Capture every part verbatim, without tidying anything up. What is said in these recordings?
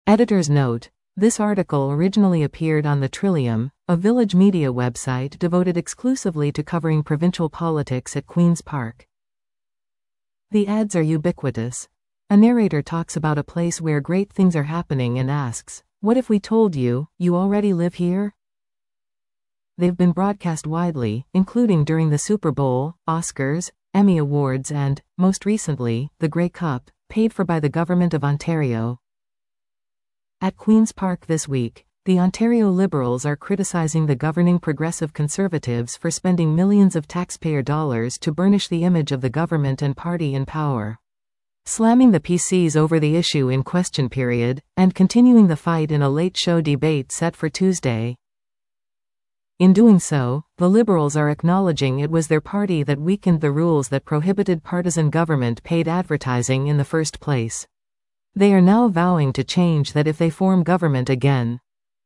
Editor's note: this article originally appeared on The Trillium, a Village Media website devoted exclusively to covering provincial politics at Queen's Park. The ads are ubiquitous. A narrator talks about a place where great things are happening and asks, "What if we told you, you already live here?" They've been broadcast widely, including during the Super Bowl, Oscars, Emmy Awards and, most recently, the Grey Cup, paid for by the Government of Ontario. At Queen's Park this week, the Ontario Liberals are criticizing the governing Progressive Conservatives for spending millions of taxpayer dollars to burnish the image of the government and party in power. Slamming the P Cs over the issue in question period, and continuing the fight in a late-show debate set for Tuesday. In doing so, the Liberals are acknowledging it was their party that weakened the rules that prohibited partisan government-paid advertising in the first place. They are now vowing to change that if they form government again.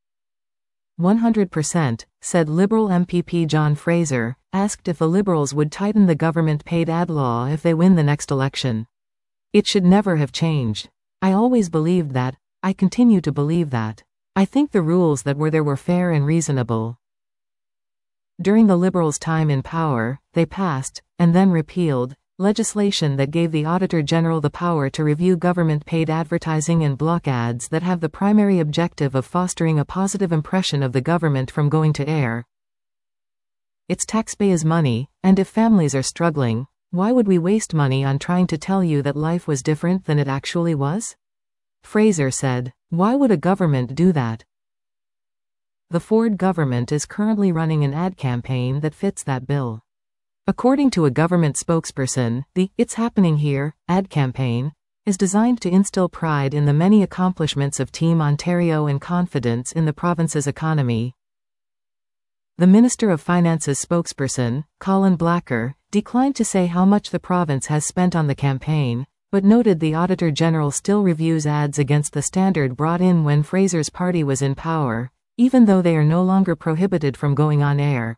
one hundred percent, said Liberal M P P John Fraser, asked if the Liberals would tighten the government-paid ad law if they win the next election. "It should never have changed. I always believed that. I continue to believe that. I think the rules that were there were fair and reasonable." During the Liberals' time in power, they passed, and then repealed, legislation that gave the Auditor General the power to review government-paid advertising and block ads that have the primary objective of fostering a positive impression of the government from going to air. It's taxpayers' money, and if families are struggling, why would we waste money on trying to tell you that life was different than it actually was? Fraser said. Why would a government do that? The Ford government is currently running an ad campaign that fits that bill. According to a government spokesperson, the "It's Happening Here" ad campaign is designed to instill pride in the many accomplishments of Team Ontario and confidence in the province's economy. The Minister of Finance's spokesperson, Colin Blacker, declined to say how much the province has spent on the campaign, but noted the Auditor General still reviews ads against the standard brought in when Fraser's party was in power, even though they are no longer prohibited from going on air.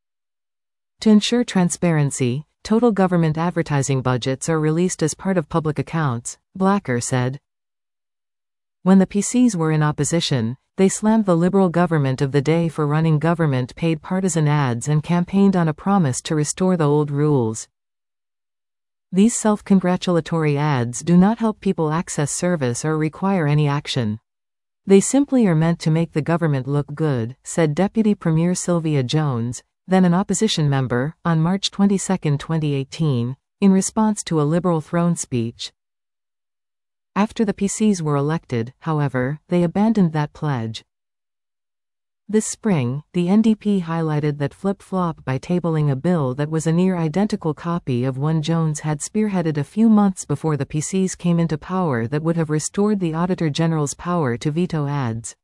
To ensure transparency, total government advertising budgets are released as part of public accounts, Blacker said. When the P Cs were in opposition, they slammed the Liberal government of the day for running government-paid partisan ads and campaigned on a promise to restore the old rules. These self-congratulatory ads do not help people access service or require any action. They simply are meant to make the government look good, said Deputy Premier Sylvia Jones, then an opposition member, on March twenty-second, twenty eighteen, in response to a Liberal throne speech. After the P Cs were elected, however, they abandoned that pledge. This spring, the N D P highlighted that flip-flop by tabling a bill that was a near-identical copy of one Jones had spearheaded a few months before the P Cs came into power that would have restored the Auditor General's power to veto ads.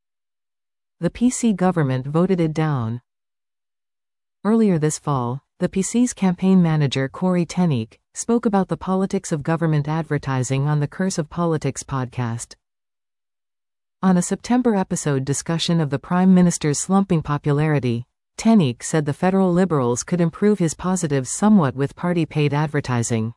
The P C government voted it down. Earlier this fall, the P C's campaign manager Corey Tenik spoke about the politics of government advertising on the Curse of Politics podcast. On a September episode discussion of the Prime Minister's slumping popularity, Tenik said the federal Liberals could improve his positives somewhat with party-paid advertising.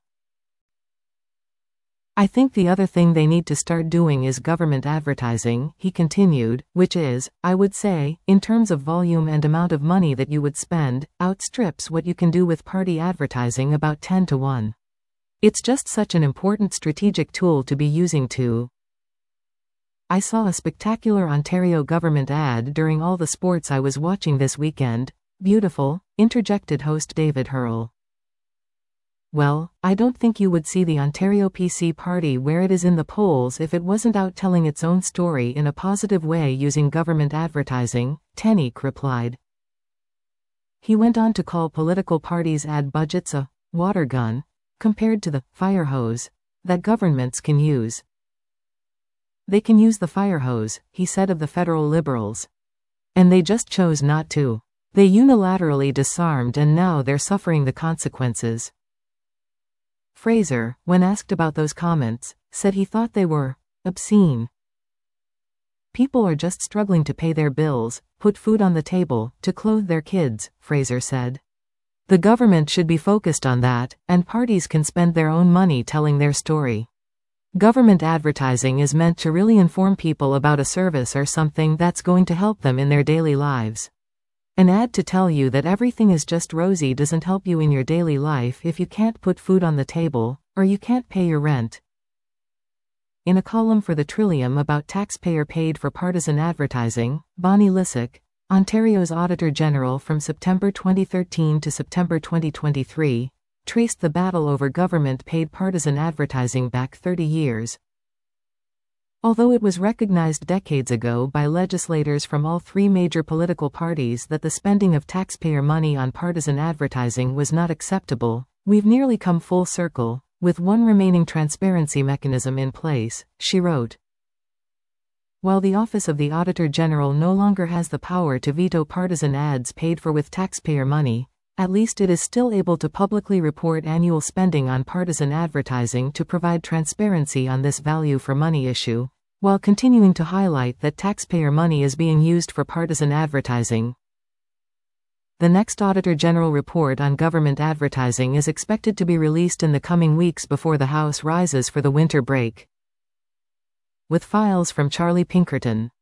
"I think the other thing they need to start doing is government advertising," he continued, which is, I would say, in terms of volume and amount of money that you would spend, outstrips what you can do with party advertising about ten to one. It's just such an important strategic tool to be using to. "I saw a spectacular Ontario government ad during all the sports I was watching this weekend." Beautiful, interjected host David Hurl. "Well, I don't think you would see the Ontario P C party where it is in the polls if it wasn't out telling its own story in a positive way using government advertising," Tenik replied. He went on to call political parties' ad budgets a water gun, compared to the fire hose that governments can use. "They can use the fire hose," he said of the federal Liberals. "And they just chose not to. They unilaterally disarmed and now they're suffering the consequences." Fraser, when asked about those comments, said he thought they were obscene. "People are just struggling to pay their bills, put food on the table, to clothe their kids," Fraser said. "The government should be focused on that, and parties can spend their own money telling their story." Government advertising is meant to really inform people about a service or something that's going to help them in their daily lives. An ad to tell you that everything is just rosy doesn't help you in your daily life if you can't put food on the table, or you can't pay your rent. In a column for the Trillium about taxpayer paid for partisan advertising, Bonnie Lysyk, Ontario's Auditor General from September twenty thirteen to September twenty twenty-three, traced the battle over government-paid partisan advertising back thirty years. Although it was recognized decades ago by legislators from all three major political parties that the spending of taxpayer money on partisan advertising was not acceptable, we've nearly come full circle, with one remaining transparency mechanism in place, she wrote. While the Office of the Auditor General no longer has the power to veto partisan ads paid for with taxpayer money, at least it is still able to publicly report annual spending on partisan advertising to provide transparency on this value for money issue, while continuing to highlight that taxpayer money is being used for partisan advertising. The next Auditor General report on government advertising is expected to be released in the coming weeks before the House rises for the winter break. With files from Charlie Pinkerton.